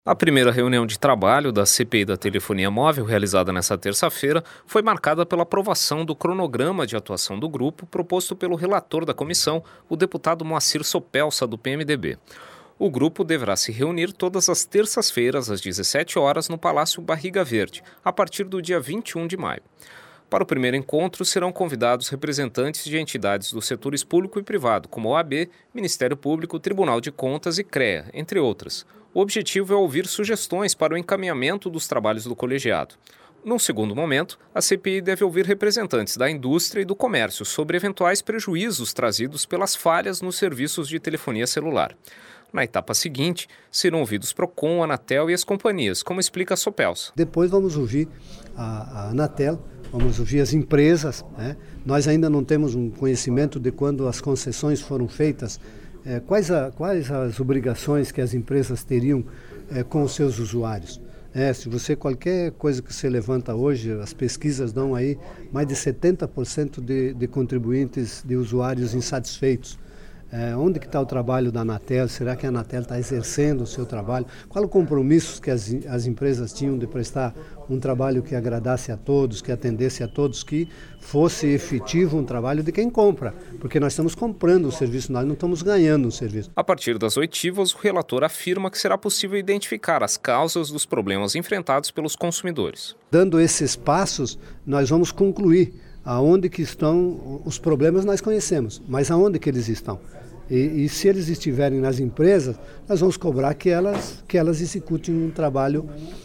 A primeira reunião de trabalho da CPI da telefonia móvel, realizada nesta terça-feira, foi marcada pela aprovação do cronograma de atuação do grupo proposto pelo relator da comissão, o deputado Moacir Sopelsa, do PMDB. O grupo deverá se reunir todas as terças-feiras, às 17 horas, no Palácio Barriga Verde, a partir do dia 21 de maio. Para o primeiro encontro, serão convidados representantes de entidades dos setores público e privado, como a OAB, Ministério Público, Tribunal de Contas e CREA, entre outras. O objetivo é ouvir sugestões para o encaminhamento dos trabalhos do colegiado. Num segundo momento, a CPI deve ouvir representantes da indústria e do comércio sobre eventuais prejuízos trazidos pelas falhas nos serviços de telefonia celular. Na etapa seguinte, serão ouvidos Procon, Anatel e as companhias, como explica Sopelsa. Depois vamos ouvir a Anatel, vamos ouvir as empresas, né? Nós ainda não temos um conhecimento de quando as concessões foram feitas, quais as obrigações que as empresas teriam com os seus usuários. Se qualquer coisa que você levanta hoje, as pesquisas dão aí mais de 70% de contribuintes, de usuários insatisfeitos. Onde que está o trabalho da Anatel? Será que a Anatel está exercendo o seu trabalho? Qual o compromisso que as empresas tinham de prestar um trabalho que agradasse a todos, que atendesse a todos, que fosse efetivo um trabalho de quem compra? Porque nós estamos comprando o serviço, nós não estamos ganhando o serviço. A partir das oitivas, o relator afirma que será possível identificar as causas dos problemas enfrentados pelos consumidores. Dando esses passos, nós vamos concluir aonde que estão os problemas. Nós conhecemos, mas aonde que eles estão? E se eles estiverem nas empresas, nós vamos cobrar que elas executem um trabalho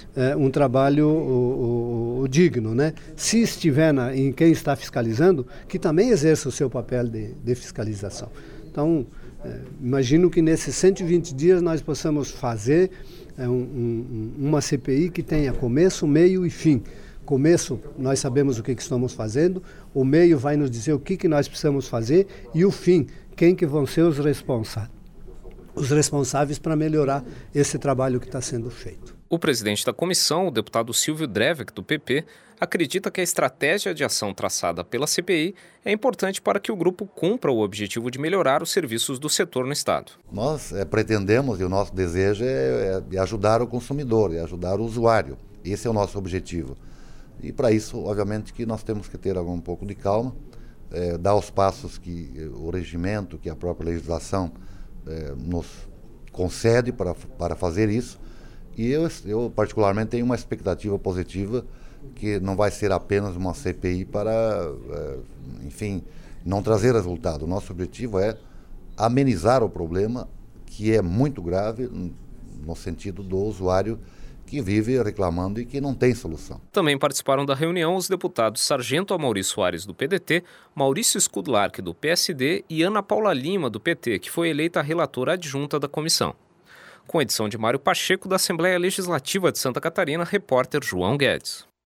digno, né? Se estiver em quem está fiscalizando, que também exerça o seu papel de fiscalização. Então, imagino que nesses 120 dias nós possamos fazer uma CPI que tenha começo, meio e fim. Começo, nós sabemos o que estamos fazendo, o meio vai nos dizer o que nós precisamos fazer e o fim, quem que vão ser os responsáveis para melhorar esse trabalho que está sendo feito. O presidente da comissão, o deputado Silvio Drevek, do PP, acredita que a estratégia de ação traçada pela CPI é importante para que o grupo cumpra o objetivo de melhorar os serviços do setor no Estado. Nós pretendemos, e o nosso desejo é ajudar o consumidor, é ajudar o usuário. Esse é o nosso objetivo. E para isso, obviamente, que nós temos que ter um pouco de calma, dar os passos que o regimento, que a própria legislação nos concede para fazer isso. E eu particularmente tenho uma expectativa positiva que não vai ser apenas uma CPI para, não trazer resultado. O nosso objetivo é amenizar o problema, que é muito grave no sentido do usuário que vive reclamando e que não tem solução. Também participaram da reunião os deputados Sargento Amaury Soares, do PDT, Maurício Skudlark, do PSD e Ana Paula Lima, do PT, que foi eleita relatora adjunta da comissão. Com edição de Mário Pacheco, da Assembleia Legislativa de Santa Catarina, repórter João Guedes.